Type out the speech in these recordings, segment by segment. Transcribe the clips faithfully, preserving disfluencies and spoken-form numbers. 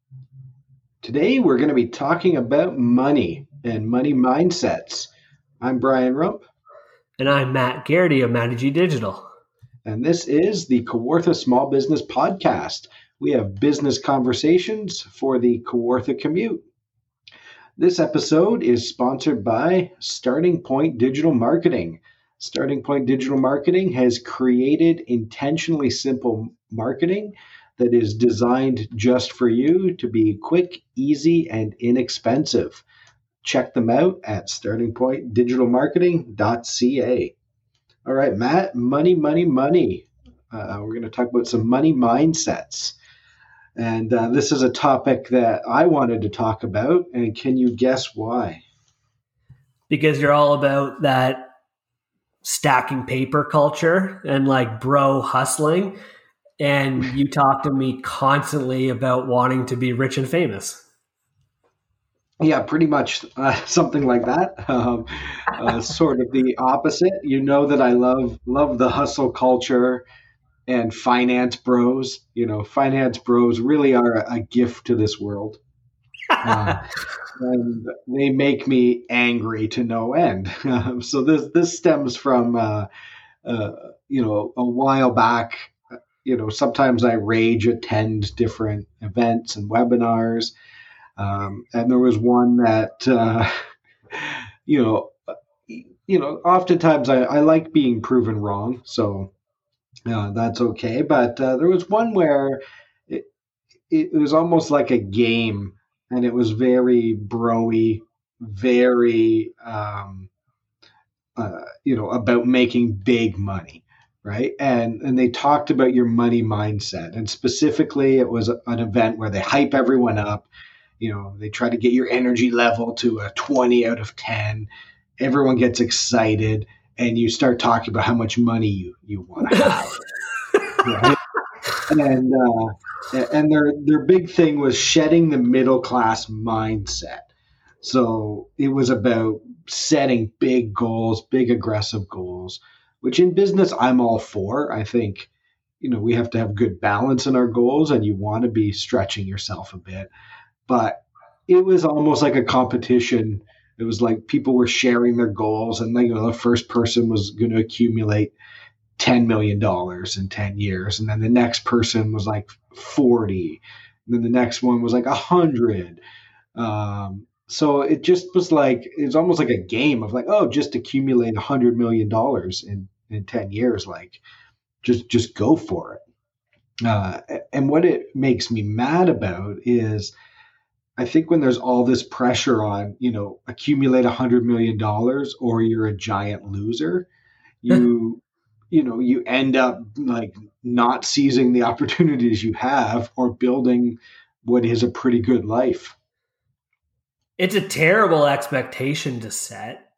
Today, we're going to be talking about money and money mindsets. I'm Brian Rump, And I'm Matt Garrity of Managy Digital. and this is the Kawartha Small Business Podcast. We have business conversations for the Kawartha commute. This episode is sponsored by Starting Point Digital Marketing. Starting Point Digital Marketing has created intentionally simple marketing that is designed just for you to be quick, easy, and inexpensive. Check them out at starting point digital marketing dot c a. All right, Matt, money, money, money. Uh, we're going to talk about some money mindsets. And uh, this is a topic that I wanted to talk about. And can you guess why? Because you're all about that stacking paper culture and like bro hustling. And you talk to me constantly about wanting to be rich and famous. Yeah, pretty much uh, something like that. Um, uh, sort of the opposite. You know that I love love the hustle culture and finance bros. You know, finance bros really are a, a gift to this world. Uh, and they make me angry to no end. Um, so this this stems from uh, uh, you know a while back. You know, sometimes I rage attend different events and webinars, um, and there was one that uh, you know you know oftentimes I, I like being proven wrong, so uh, that's okay. But uh, there was one where it, it was almost like a game, and it was very broy, very um, uh, you know about making big money, right? And and they talked about your money mindset, and specifically, it was a, an event where they hype everyone up. You know, they try to get your energy level to a twenty out of ten. Everyone gets excited, and you start talking about how much money you you want to have, right? And uh, and their their big thing was shedding the middle class mindset. So it was about setting big goals, big aggressive goals, which in business I'm all for. I think you know we have to have good balance in our goals, and you want to be stretching yourself a bit. But it was almost like a competition. It was like people were sharing their goals, and you know the first person was going to accumulate ten million dollars in ten years. And then the next person was like forty. And then the next one was like one hundred. Um, so it just was like, it was almost like a game of like, oh, just accumulate one hundred million dollars in, in ten years. Like, just, just go for it. Uh, and what it makes me mad about is I think when there's all this pressure on, you know, accumulate one hundred million dollars or you're a giant loser, you you know you end up like not seizing the opportunities you have or building what is a pretty good life. It's a terrible expectation to set.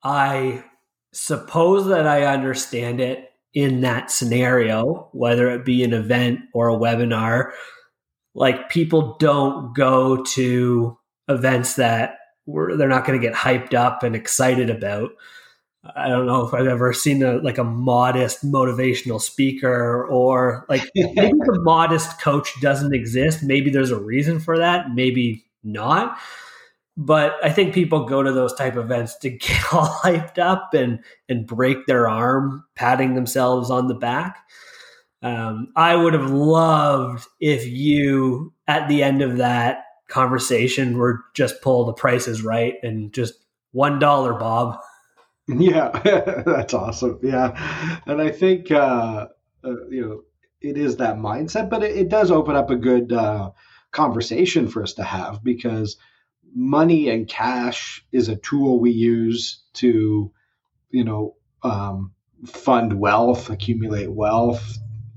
I suppose that I understand it in that scenario, whether it be an event or a webinar. Like, people don't go to events that we're, they're not going to get hyped up and excited about. I don't know if I've ever seen a like a modest motivational speaker, or like maybe the modest coach doesn't exist. Maybe there's a reason for that, maybe not. But I think people go to those type of events to get all hyped up and and break their arm, patting themselves on the back. Um, I would have loved if you, at the end of that conversation, were just pull the prices right and just one dollar, Bob. Yeah, that's awesome. Yeah, and I think uh, uh, you know it is that mindset, but it, it does open up a good uh, conversation for us to have, because money and cash is a tool we use to you know um, fund wealth, accumulate wealth,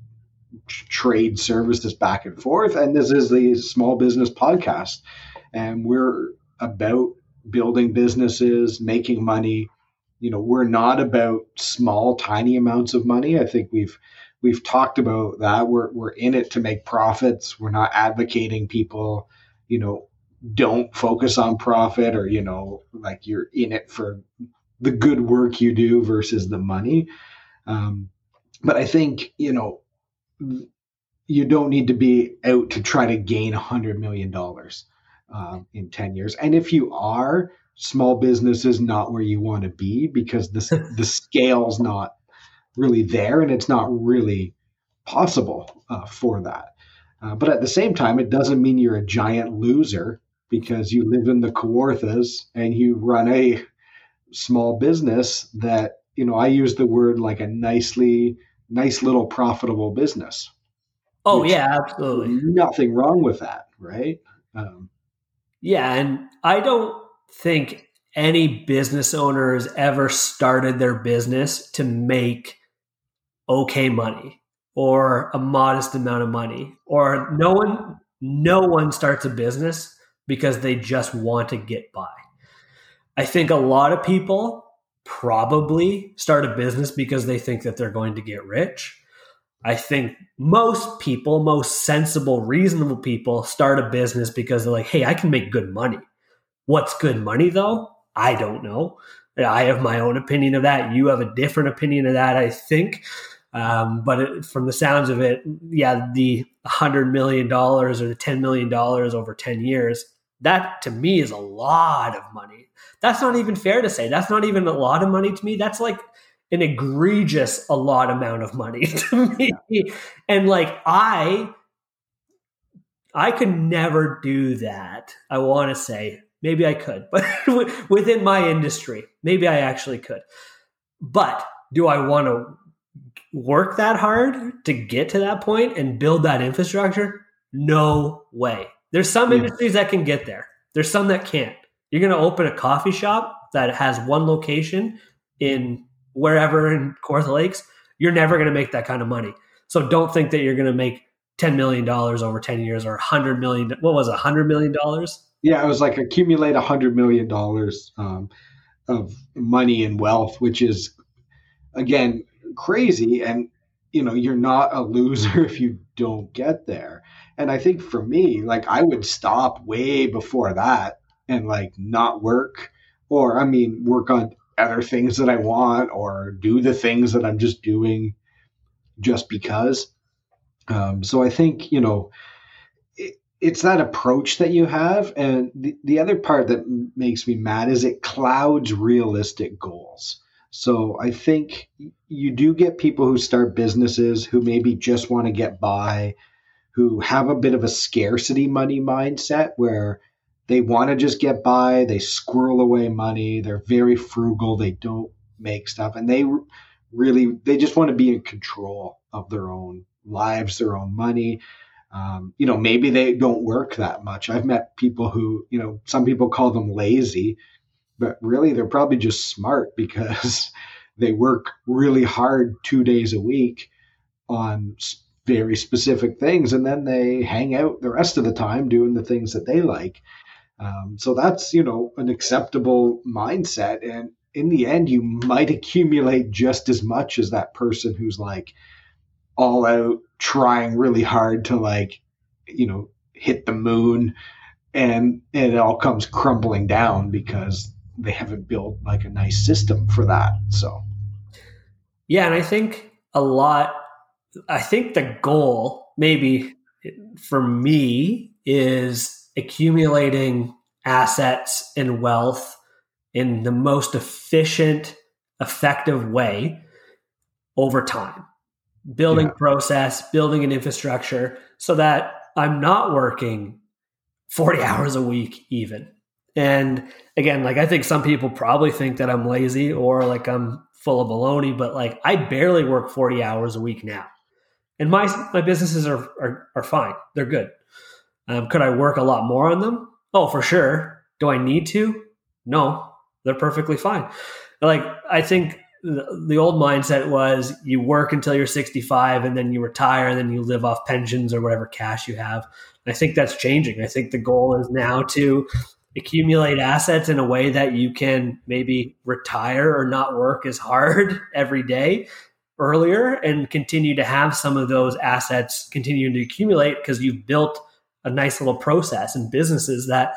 trade services back and forth. And this is the Small Business Podcast, and we're about building businesses, making money. You know, we're not about small, tiny amounts of money. I think we've we've talked about that. We're we're in it to make profits. We're not advocating people, you know, don't focus on profit, or you know, like you're in it for the good work you do versus the money. Um, but I think you know you don't need to be out to try to gain one hundred million dollars um, in ten years. And if you are, small business is not where you want to be because the, the scale's not really there and it's not really possible uh, for that. Uh, but at the same time, it doesn't mean you're a giant loser because you live in the Kawarthas and you run a small business that, you know, I use the word like a nicely, nice little profitable business. Oh, yeah, absolutely. Nothing wrong with that, right? Um, yeah, and I don't think any business owner has ever started their business to make okay money or a modest amount of money, or no one, no one starts a business because they just want to get by. I think a lot of people probably start a business because they think that they're going to get rich. I think most people, most sensible, reasonable people start a business because they're like, hey, I can make good money. What's good money though? I don't know. I have my own opinion of that. You have a different opinion of that, I think. Um, but it, from the sounds of it, yeah, the one hundred million dollars or the ten million dollars over ten years, that to me is a lot of money. That's not even fair to say. That's not even a lot of money to me. That's like an egregious a lot amount of money to me. Yeah. And like I, I could never do that. I want to say maybe I could, but within my industry, maybe I actually could. But do I want to work that hard to get to that point and build that infrastructure? No way. There's some industries that can get there. There's some that can't. You're going to open a coffee shop that has one location in wherever in Kawartha Lakes. You're never going to make that kind of money. So don't think that you're going to make ten million dollars over ten years or one hundred million dollars. What was it, one hundred million dollars? Yeah, it was like accumulate one hundred million dollars um, of money and wealth, which is, again, crazy. And, you know, you're not a loser if you don't get there. And I think for me, like I would stop way before that and like not work, or I mean, work on other things that I want or do the things that I'm just doing just because. Um, so I think, you know, it, it's that approach that you have. And the, the other part that m- makes me mad is it clouds realistic goals. So I think you do get people who start businesses who maybe just want to get by, who have a bit of a scarcity money mindset where they want to just get by, they squirrel away money, they're very frugal, they don't make stuff, and they really, they just want to be in control of their own lives, their own money. Um, you know, maybe they don't work that much. I've met people who, you know, some people call them lazy, but really they're probably just smart because they work really hard two days a week on very specific things, and then they hang out the rest of the time doing the things that they like. Um, so that's, you know, an acceptable mindset. And in the end, you might accumulate just as much as that person who's like all out trying really hard to like, you know, hit the moon, and, and it all comes crumbling down because they haven't built like a nice system for that. So, yeah. And I think a lot, I think the goal maybe for me is accumulating assets and wealth in the most efficient, effective way over time, building yeah. process, building an infrastructure so that I'm not working forty hours a week even. And again, like I think some people probably think that I'm lazy or like I'm full of baloney, but like I barely work forty hours a week now. And my my businesses are are, are fine. They're good. Um, could I work a lot more on them? Oh, for sure. Do I need to? No, they're perfectly fine. Like I think the, the old mindset was you work until you're sixty-five and then you retire and then you live off pensions or whatever cash you have. And I think that's changing. I think the goal is now to accumulate assets in a way that you can maybe retire or not work as hard every day earlier and continue to have some of those assets continue to accumulate because you've built a nice little process and businesses that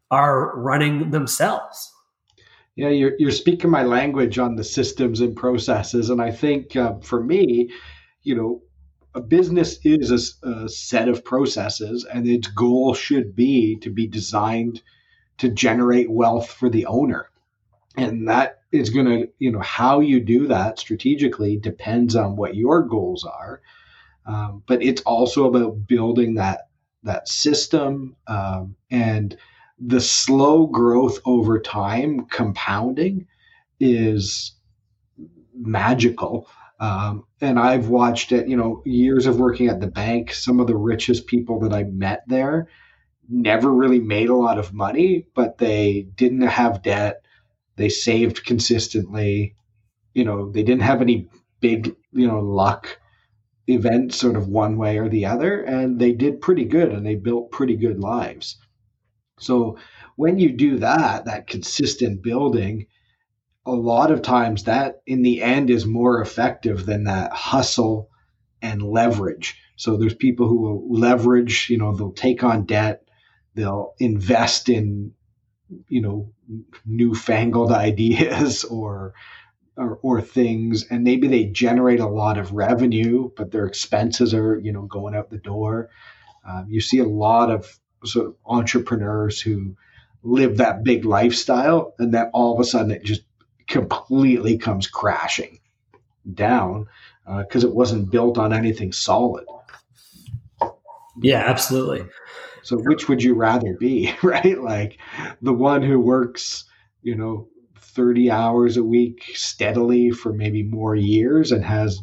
are running themselves. Yeah, you're you're speaking my language on the systems and processes, and I think uh, for me, you know, a business is a, s- a set of processes, and its goal should be to be designed to generate wealth for the owner. And that is going to, you know, how you do that strategically depends on what your goals are. Um, but it's also about building that that system, um, and the slow growth over time, compounding, is magical. Um, and I've watched it, you know, years of working at the bank. Some of the richest people that I met there never really made a lot of money, but they didn't have debt. They saved consistently. You know, they didn't have any big, you know, luck events sort of one way or the other. And they did pretty good and they built pretty good lives. So when you do that, that consistent building, a lot of times that in the end is more effective than that hustle and leverage. So there's people who will leverage, you know, they'll take on debt, they'll invest in, you know, newfangled ideas or, or or things, and maybe they generate a lot of revenue, but their expenses are, you know, going out the door. Um, you see a lot of sort of entrepreneurs who live that big lifestyle, and then all of a sudden it just completely comes crashing down because uh, it wasn't built on anything solid. Yeah, absolutely. So which would you rather be, right? Like the one who works, you know, thirty hours a week steadily for maybe more years and has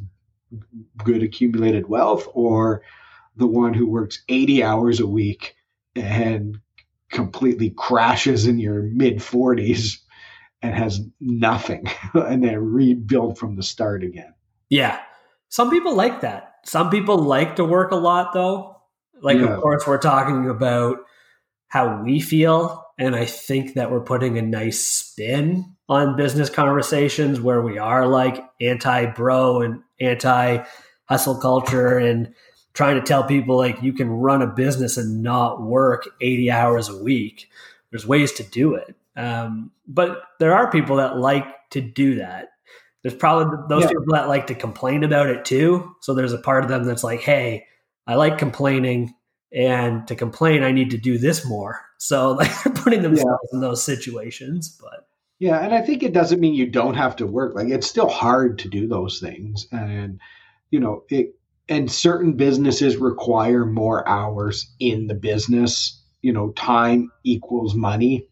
good accumulated wealth, or the one who works eighty hours a week and completely crashes in your mid forties and has nothing and then rebuild from the start again. Yeah. Some people like that. Some people like to work a lot, though. Like, yeah. Of course, we're talking about how we feel. And I think that we're putting a nice spin on business conversations where we are like anti-bro and anti-hustle culture and trying to tell people like you can run a business and not work eighty hours a week. There's ways to do it. Um, but there are people that like to do that. There's probably those yeah. people that like to complain about it too. So there's a part of them that's like, hey, I like complaining, and to complain, I need to do this more. So like they're putting themselves yeah. in those situations. But yeah, and I think it doesn't mean you don't have to work. Like it's still hard to do those things. And, you know, it, and certain businesses require more hours in the business. You know, time equals money.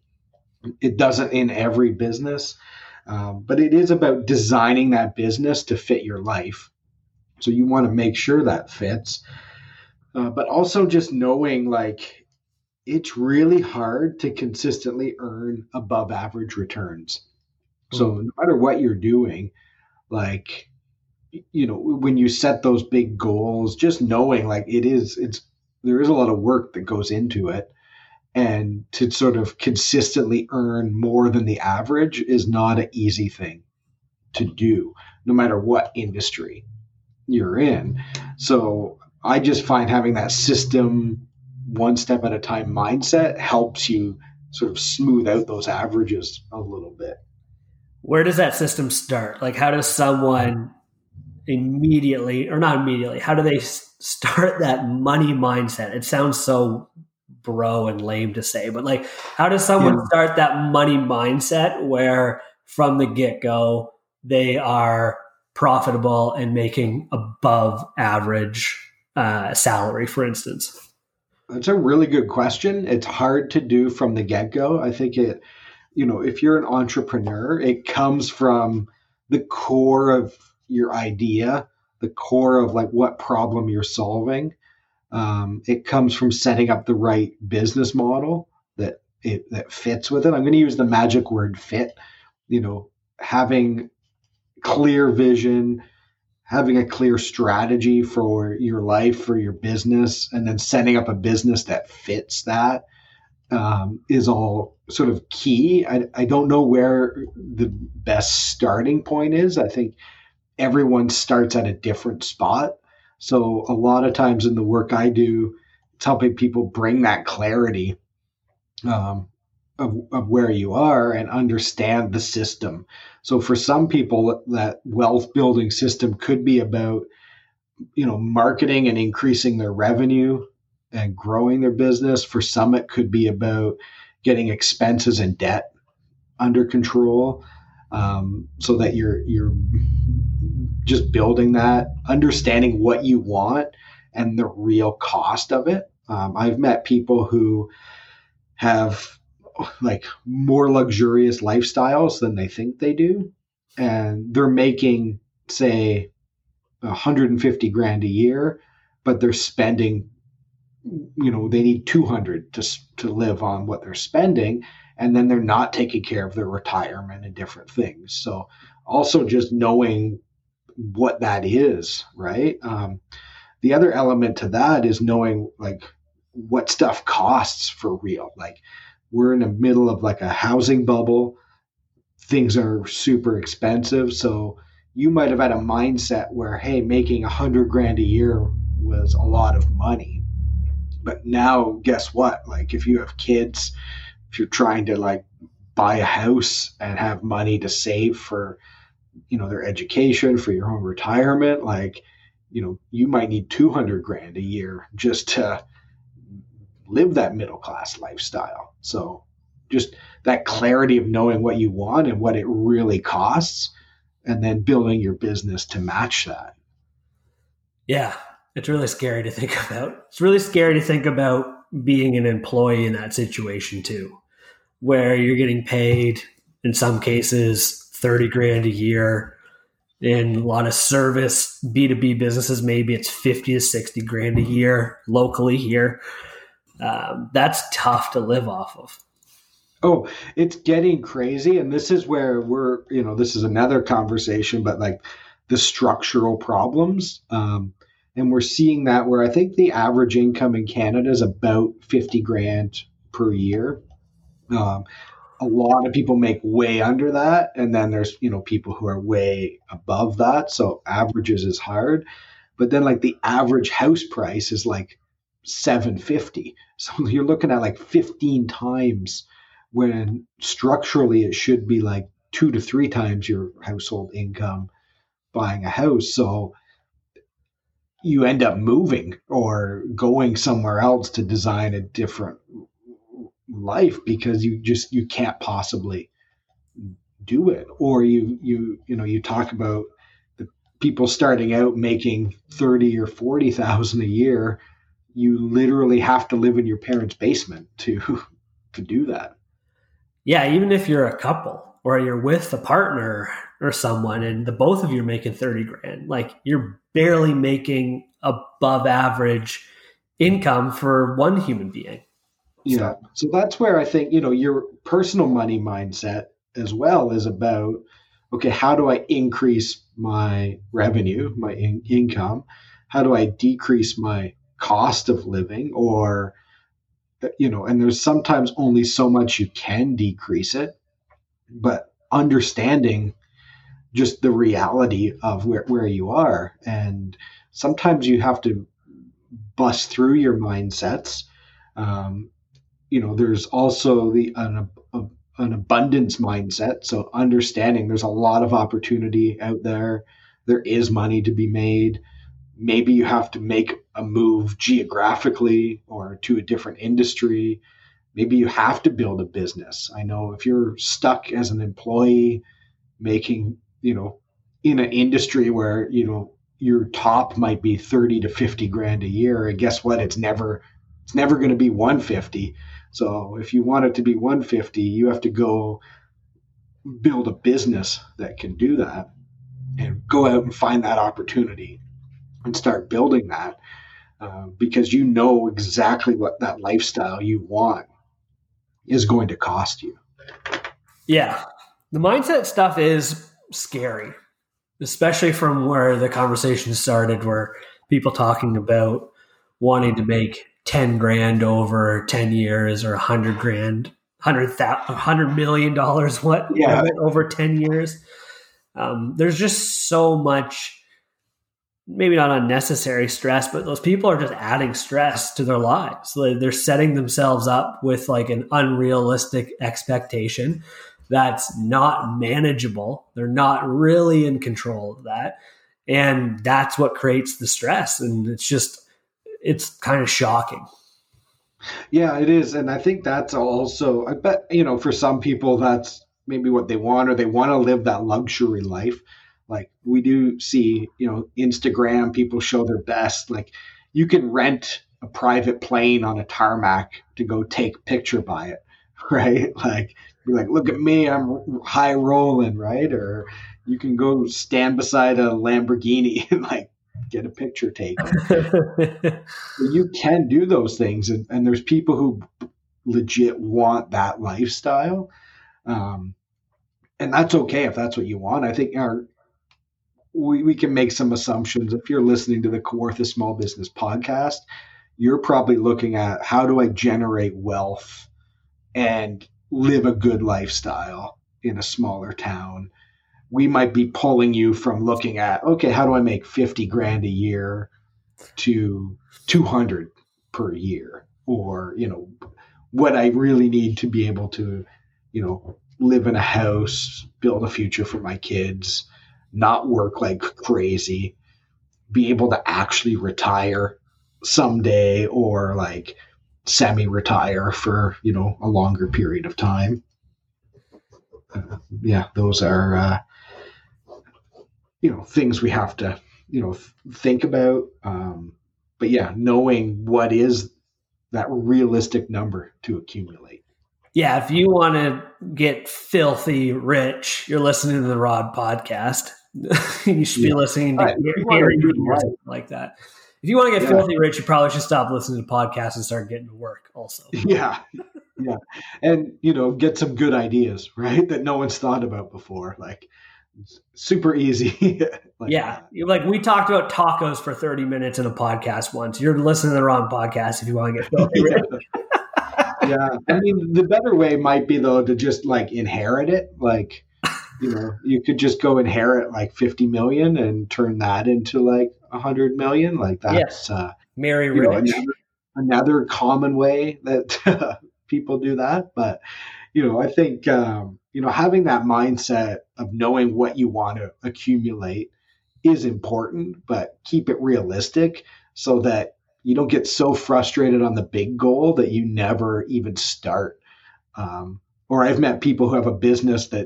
It doesn't in every business, um, but it is about designing that business to fit your life. So you want to make sure that fits, uh, but also just knowing like it's really hard to consistently earn above average returns. So no matter what you're doing, like, you know, when you set those big goals, just knowing like it is, it's, there is a lot of work that goes into it. And to sort of consistently earn more than the average is not an easy thing to do, no matter what industry you're in. So I just find having that system, one step at a time mindset helps you sort of smooth out those averages a little bit. Where does that system start? Like, how does someone immediately, or not immediately, how do they start that money mindset? It sounds so bro and lame to say, but like, how does someone yeah. start that money mindset where from the get-go they are profitable and making above average uh, salary, for instance? That's a really good question. It's hard to do from the get-go. I think it, you know, if you're an entrepreneur, it comes from the core of your idea, the core of like what problem you're solving. Um, it comes from setting up the right business model that it, that fits with it. I'm going to use the magic word fit, you know, having clear vision, having a clear strategy for your life, for your business, and then setting up a business that fits that um, is all sort of key. I, I don't know where the best starting point is. I think everyone starts at a different spot. So a lot of times in the work I do, it's helping people bring that clarity um, of, of where you are and understand the system. So for some people, that wealth building system could be about you know, marketing and increasing their revenue and growing their business. For some, it could be about getting expenses and debt under control, um, so that you're you're just building that, understanding what you want and the real cost of it. Um, I've met people who have like more luxurious lifestyles than they think they do, and they're making, say, one hundred fifty grand a year, but they're spending, you know, they need two hundred to to live on what they're spending, and then they're not taking care of their retirement and different things. So also just knowing what that is, right? Um, the other element to that is knowing like what stuff costs for real. Like we're in the middle of like a housing bubble. Things are super expensive. So you might have had a mindset where, hey, making a hundred grand a year was a lot of money. But now guess what? Like if you have kids, if you're trying to like buy a house and have money to save for, you know, their education, for your own retirement, like, you know, you might need two hundred grand a year just to live that middle class lifestyle. So just that clarity of knowing what you want and what it really costs, and then building your business to match that. Yeah, it's really scary to think about. It's really scary to think about being an employee in that situation too, where you're getting paid in some cases thirty grand a year. In a lot of service B two B businesses, maybe it's fifty to sixty grand a year locally here. Um, that's tough to live off of. Oh, it's getting crazy. And this is where we're, you know, this is another conversation, but like the structural problems. Um, and we're seeing that where I think the average income in Canada is about fifty grand per year. Um, a lot of people make way under that. And then there's, you know, people who are way above that. So averages is hard. But then like the average house price is like seven fifty. So you're looking at like fifteen times when structurally it should be like two to three times your household income buying a house. So you end up moving or going somewhere else to design a different life because you just you can't possibly do it. Or you you you know you talk about the people starting out making thirty or forty thousand a year. You literally have to live in your parents' basement to to do that. Yeah, even if you're a couple or you're with a partner or someone and the both of you are making thirty grand, like you're barely making above average income for one human being. Yeah. So that's where I think, you know, your personal money mindset as well is about, okay, how do I increase my revenue, my in- income? How do I decrease my cost of living? Or, you know, and there's sometimes only so much you can decrease it, but understanding just the reality of where, where you are. And sometimes you have to bust through your mindsets. Um, you know, there's also the an, an abundance mindset. So understanding there's a lot of opportunity out there. There is money to be made. Maybe you have to make a move geographically or to a different industry. Maybe you have to build a business. I know if you're stuck as an employee making, you know, in an industry where, you know, your top might be thirty to fifty grand a year, and guess what? It's never, it's never going to be one fifty. So if you want it to be one fifty, you have to go build a business that can do that and go out and find that opportunity and start building that, uh, because you know exactly what that lifestyle you want is going to cost you. Yeah. The mindset stuff is scary, especially from where the conversation started, where people talking about wanting to make ten grand over ten years or a hundred grand, hundred thousand, hundred million dollars, what Yeah. over ten years. Um, there's just so much, maybe not unnecessary stress, but those people are just adding stress to their lives. They're setting themselves up with like an unrealistic expectation that's not manageable. They're not really in control of that. And that's what creates the stress. And it's just, it's kind of shocking. Yeah, it is. And I think that's also, I bet, you know, for some people, that's maybe what they want, or they want to live that luxury life. Like we do see, you know, Instagram, people show their best. Like you can rent a private plane on a tarmac to go take a picture by it, right? Like, be like, look at me, I'm high rolling, right? Or you can go stand beside a Lamborghini and like get a picture taken. You can do those things, and, and there's people who legit want that lifestyle, um, and that's okay if that's what you want. I think our we, we can make some assumptions. If you're listening to the Kawartha Small Business Podcast, you're probably looking at how do I generate wealth and live a good lifestyle in a smaller town. We might be pulling you from looking at, okay, how do I make fifty grand a year to two hundred per year? Or, you know, what I really need to be able to, you know, live in a house, build a future for my kids, not work like crazy, be able to actually retire someday, or like semi-retire for, you know, a longer period of time. Uh, yeah, those are, uh, you know, things we have to, you know, th- think about. Um, but yeah, knowing what is that realistic number to accumulate. Yeah, if you want to get filthy rich, you're listening to the Rod podcast. You should be yeah. listening to right. Gary or something like that. If you want to get yeah. filthy rich, you probably should stop listening to podcasts and start getting to work also. Yeah. Yeah. And, you know, get some good ideas, right? That no one's thought about before. Like, super easy. like yeah. That. Like we talked about tacos for thirty minutes in a podcast once. You're listening to the wrong podcast if you want to get filthy rich. Yeah. I mean, the better way might be, though, to just like inherit it. Like, you know, you could just go inherit like fifty million and turn that into like a hundred million. Like that's, yeah. uh, Mary Rich. Know, another, another common way that people do that. But, you know, I think, um, you know, having that mindset of knowing what you want to accumulate is important, but keep it realistic so that you don't get so frustrated on the big goal that you never even start. Um, or I've met people who have a business that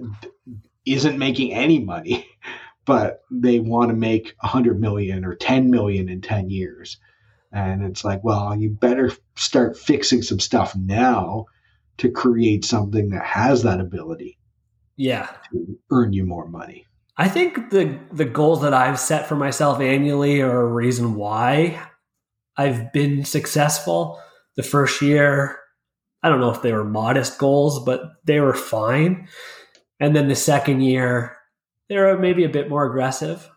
isn't making any money, but they want to make a hundred million or ten million in ten years. And it's like, well, you better start fixing some stuff now to create something that has that ability. Yeah. To earn you more money. I think the the goals that I've set for myself annually are a reason why I've been successful. The first year, I don't know if they were modest goals, but they were fine. And then the second year, they were maybe a bit more aggressive.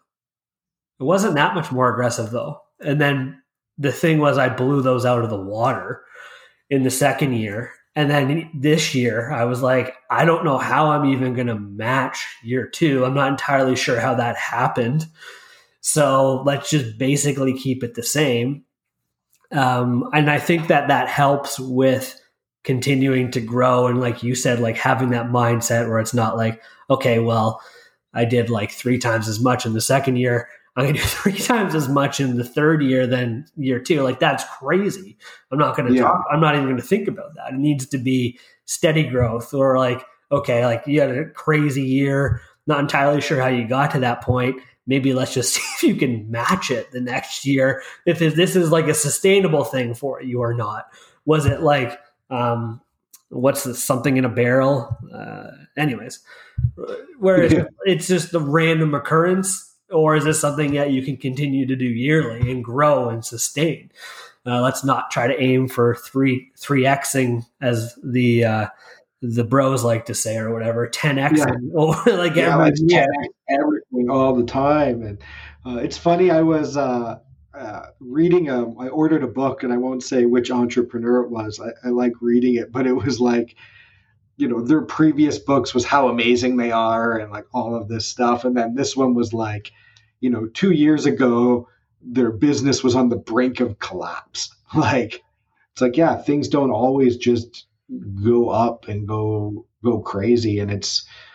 It wasn't that much more aggressive though. And then the thing was I blew those out of the water in the second year. And then this year, I was like, I don't know how I'm even going to match year two. I'm not entirely sure how that happened. So let's just basically keep it the same. Um, and I think that that helps with continuing to grow. And like you said, like having that mindset where it's not like, okay, well, I did like three times as much in the second year. I'm going to do three times as much in the third year than year two. Like that's crazy. I'm not going to yeah. talk. I'm not even going to think about that. It needs to be steady growth, or like, okay, like you had a crazy year. Not entirely sure how you got to that point. Maybe let's just see if you can match it the next year. If this is like a sustainable thing for you or not. Was it like, um, what's this, something in a barrel? Uh, anyways, where yeah. it's just a random occurrence. Or is this something that you can continue to do yearly and grow and sustain? Uh, let's not try to aim for three three xing as the uh, the bros like to say, or whatever, ten xing, yeah. like yeah, every year. Everything all the time. And uh, it's funny. I was uh, uh, reading a. I ordered a book, and I won't say which entrepreneur it was. I, I like reading it, but it was like, you know, their previous books was how amazing they are and like all of this stuff. And then this one was like, you know, two years ago, their business was on the brink of collapse. Like, it's like, yeah, things don't always just go up and go, go crazy. And it's,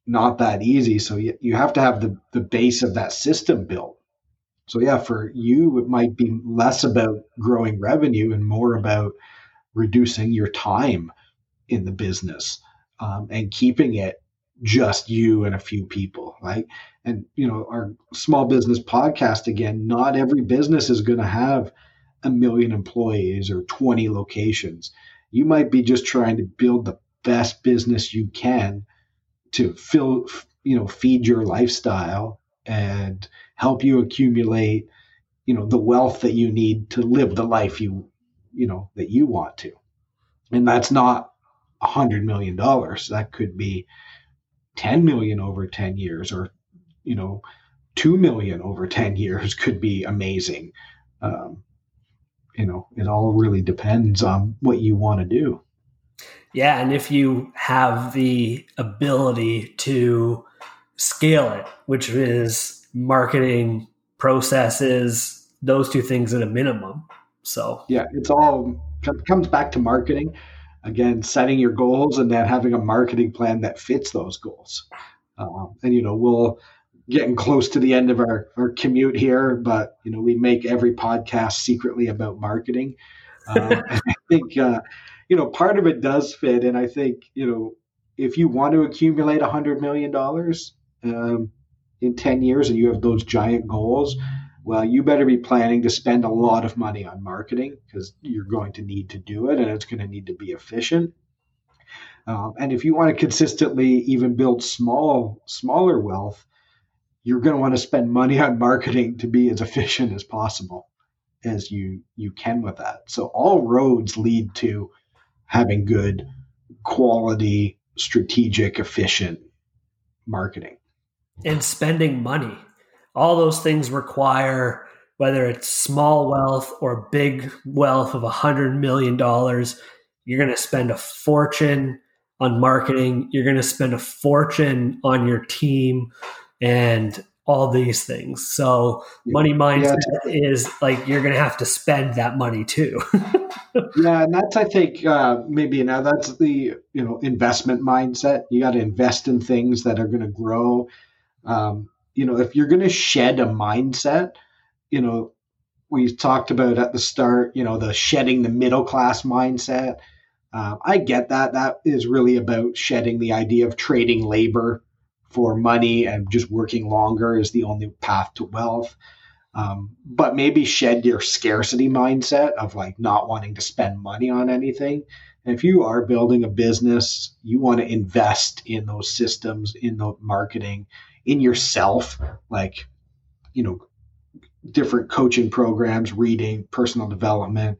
not that easy. So you, you have to have the, the base of that system built. So yeah, for you, it might be less about growing revenue and more about reducing your time in the business, um, and keeping it just you and a few people, right? And, you know, our small business podcast, again, not every business is going to have a million employees or twenty locations. You might be just trying to build the best business you can to fill, you know, feed your lifestyle and help you accumulate, you know, the wealth that you need to live the life you, you know, that you want to. And that's not a hundred million dollars. That could be ten million over ten years, or, you know, two million over ten years could be amazing. Um, you know, it all really depends on what you want to do. Yeah. And if you have the ability to scale it, which is marketing, processes, those two things at a minimum. So yeah, it's all comes back to marketing. Again, setting your goals and then having a marketing plan that fits those goals. Um, and, you know, we'll getting close to the end of our, our commute here, but, you know, we make every podcast secretly about marketing. Um, and I think, uh, you know, part of it does fit. And I think, you know, if you want to accumulate a hundred million dollars um, in ten years and you have those giant goals, well, you better be planning to spend a lot of money on marketing, because you're going to need to do it and it's going to need to be efficient. Um, and if you want to consistently even build small, smaller wealth, you're going to want to spend money on marketing to be as efficient as possible as you, you can with that. So all roads lead to having good quality, strategic, efficient marketing. And spending money. All those things require, whether it's small wealth or big wealth of a hundred million dollars, you're going to spend a fortune on marketing. You're going to spend a fortune on your team and all these things. So money mindset yeah. is like, you're going to have to spend that money too. Yeah. And that's, I think, uh, maybe now that's the, you know, investment mindset. You got to invest in things that are going to grow. Um, you know, if you're going to shed a mindset, you know, we talked about at the start, you know, the shedding the middle class mindset. Uh, I get that. That is really about shedding the idea of trading labor for money and just working longer is the only path to wealth. Um, but maybe shed your scarcity mindset of like not wanting to spend money on anything. And if you are building a business, you want to invest in those systems, in the marketing, in yourself, like, you know, different coaching programs, reading, personal development.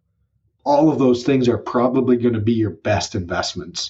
All of those things are probably going to be your best investments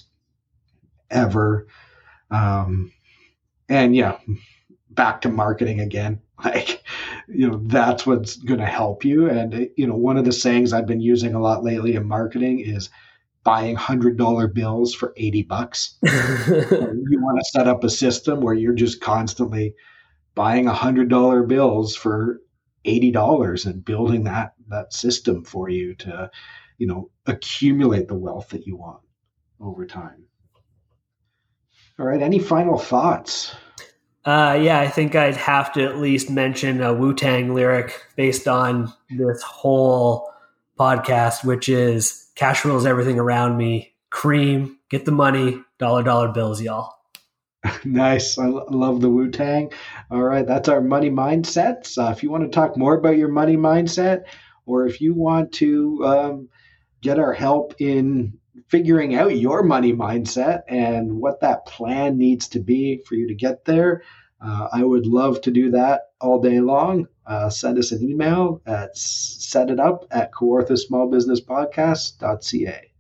ever. Um, and yeah, back to marketing again. Like, you know, that's what's going to help you. And, you know, one of the sayings I've been using a lot lately in marketing is buying one hundred dollar bills for eighty bucks. You want to set up a system where you're just constantly buying one hundred dollar bills for eighty dollars and building that, that system for you to, you know, accumulate the wealth that you want over time. All right. Any final thoughts? Uh, yeah, I think I'd have to at least mention a Wu-Tang lyric based on this whole podcast, which is cash rules everything around me. Cream, get the money, dollar, dollar bills, y'all. Nice. I love the Wu-Tang. All right. That's our money mindsets. Uh, if you want to talk more about your money mindset, or if you want to um, get our help in figuring out your money mindset and what that plan needs to be for you to get there, uh, I would love to do that all day long. Uh, send us an email at set it up at kawartha small business podcast dot c a.